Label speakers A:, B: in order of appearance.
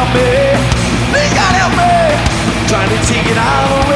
A: help me. Please God help me. Trying to take it all